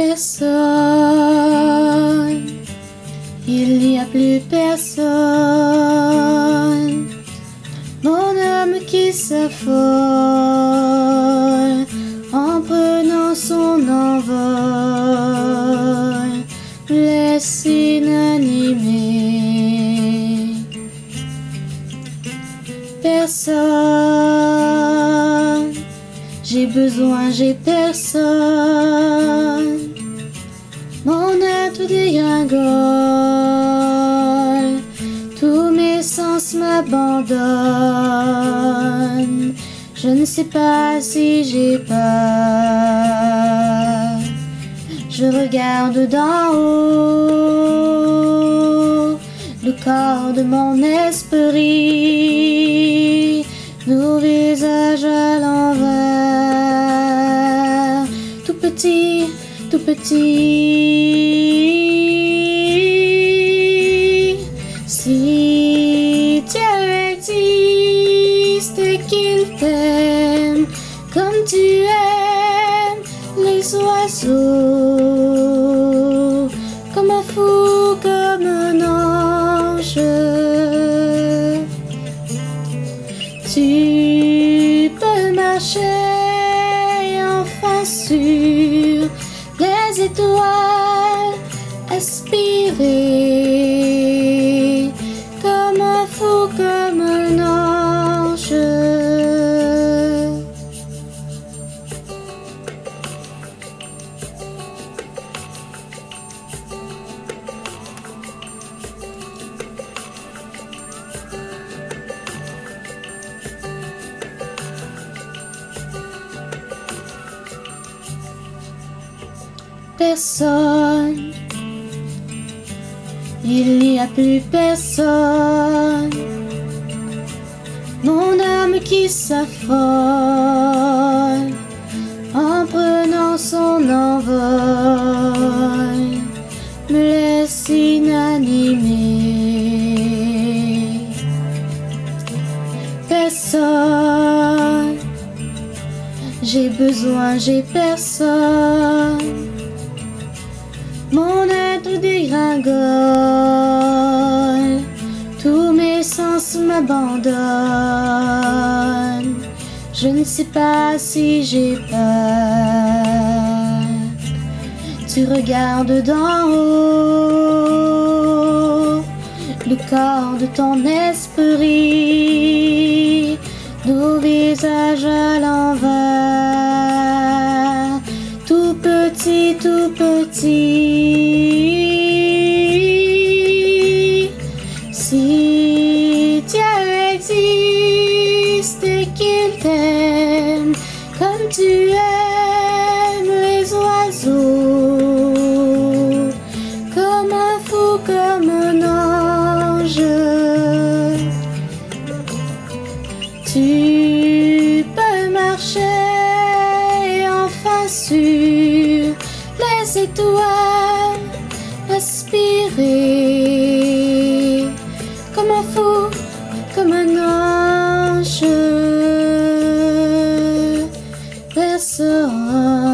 Personne, il n'y a plus personne. Mon âme qui s'affole en prenant son envol, me laisse inanimé. Personne, j'ai besoin, j'ai personne. Mon être dégringole, tous mes sens m'abandonnent. Je ne sais pas si j'ai peur. Je regarde d'en haut le corps de mon esprit, nos visages à l'envers, tout petit, tout petit. Si Dieu existe et qu'il t'aime comme tu aimes les oiseaux, comme un fou, comme un ange, tu peux marcher enfin sur les étoiles, aspirer comme un fou, comme un ange. Personne, il n'y a plus personne. Mon âme qui s'affole en prenant son envol, me laisse inanimé. Personne, j'ai besoin, j'ai personne. Mon être dégringole, tous mes sens m'abandonnent. Je ne sais pas si j'ai peur. Tu regardes d'en haut le corps de ton esprit, nos visages à l'envers, tout petit, tout petit. Si Dieu existe et qu'il t'aime comme tu aimes les oiseaux, comme un fou, comme un ange, tu peux marcher enfin sur les étoiles, aspirer comme un fou, comme un ange. Personne.